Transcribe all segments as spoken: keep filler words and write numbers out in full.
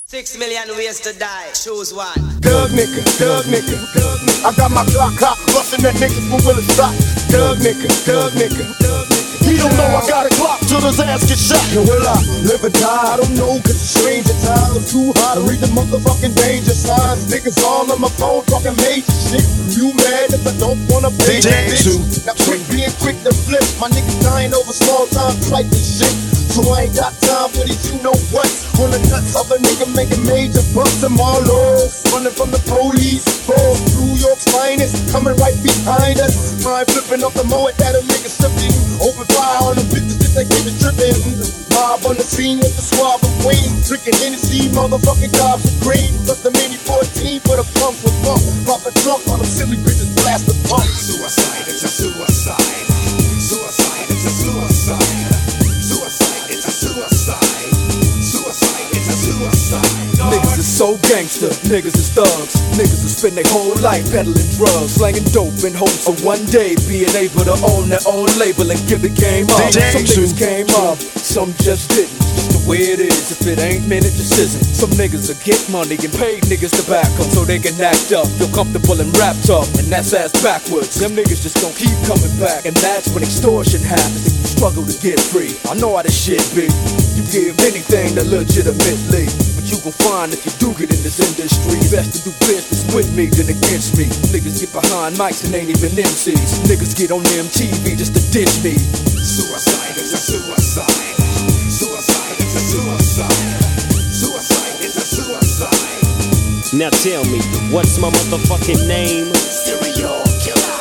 Six million ways to die, choose one. Doug nigga, Doug nigga, Doug nigga. I got my Glock hot, bustin' that niggas for Willis shot. Doug nigga, Doug nigga, Doug nigga. He don't know I got a Glock till his ass get shot. And will I live or die? I don't know, cause it's strange at times. I'm too hot to read the motherfucking danger signs. Niggas all on my phone talking major shit. You mad if I don't wanna pay that bitch? Now quit being quick to flip. My niggas dying over small time trifling shit. So I ain't got time for these you know what. On the nuts of a nigga making major bucks. I'm all lost, running from the police. Fall through York's finest, coming right behind us. Mind flipping off the moat that a nigga slipping. Open fire on the bitches that they get it tripping. Mob on the scene with the swab of Wayne. Drinking Hennessy, motherfucking gobs of green. Plus the mini fourteen for the pump with bump. Pop a trunk on them silly bitches, blast the pump. Suicide, it's a suicide. Suicide, it's a suicide. Suicide, it's a suicide. Suicide, it's a suicide. Niggas is so gangster, niggas is thugs. Niggas will spend their whole life peddling drugs, slanging dope in hopes of one day being able to own their own label and give the game up. Some niggas came up, some just didn't. Just the way it is, if it ain't meant it just isn't. Some niggas will get money and pay niggas to back them so they can act up, feel comfortable and wrapped up, and that's ass backwards. Them niggas just gon' keep coming back, and that's when extortion happens and you struggle to get free. I know how this shit be. You give anything to legitimately, but you gon' find if you do get in this industry, best to do business with me than against me. Niggas get behind mics and ain't even M Cs. Niggas get on M T V just to ditch me. Suicide is a suicide. Suicide is a suicide. Suicide is a suicide. Now tell me, what's my motherfucking name? Serial killer.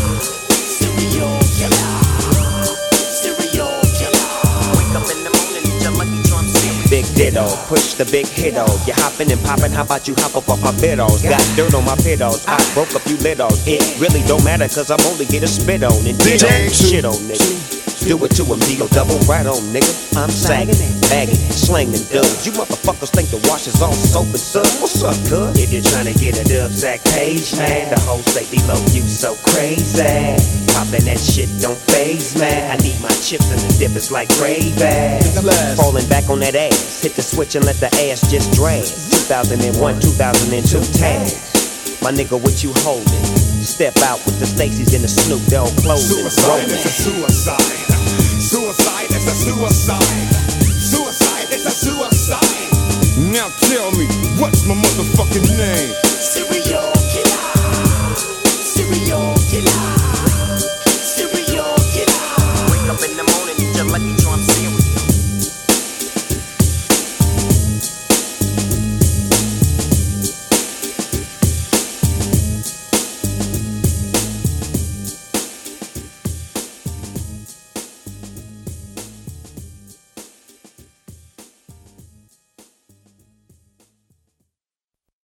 Serial killer. Serial killer. Wake up in the morning, eat your lucky charm cereal. Big ditto, push the big hit-o. You hopping and popping, how about you hop up off my fiddles? Got dirt on my pedals, I broke a few littles. It really don't matter cause I'm only getting spit on and did on shit on nigga. Do it to him, D O double right on nigga. I'm sagging it, bagging it, slanging dubs. You motherfuckers think the wash is all soap and suds. What's up, cuz? If you're trying to get a dub sack page, man, the whole say below you so crazy. Popping that shit don't phase, man. I need my chips and the dip is like gravy. Falling back on that ass, hit the switch and let the ass just drag. two thousand one, two thousand two tags. My nigga, what you holding? Step out with the Stacy's in the Snoop Dogg clothing. Suicide is a suicide. Suicide is a suicide. Suicide is a suicide. Now tell me, what's my motherfucking name?